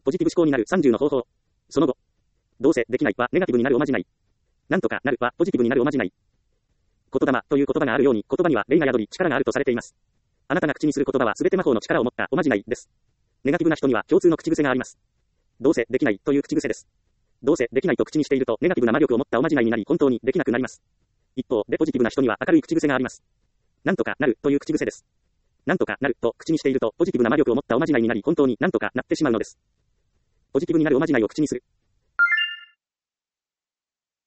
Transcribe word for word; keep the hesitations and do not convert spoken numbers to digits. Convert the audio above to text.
ポジティブ思考になるさんじゅうの方法。その後。どうせできないはネガティブになるおまじない。なんとかなるはポジティブになるおまじない。言霊という言葉があるように、言葉には霊が宿り力があるとされています。あなたが口にする言葉はすべて魔法の力を持ったおまじないです。ネガティブな人には共通の口癖があります。どうせできないという口癖です。どうせできないと口にしているとネガティブな魔力を持ったおまじないになり本当にできなくなります。一方でポジティブな人には明るい口癖があります。なんとかなるという口癖です。なんとかなると口にしているとポジティブな魔力を持ったおまじないになり本当になんとかなってしまうのです。ポジティブになるおまじないを口にする。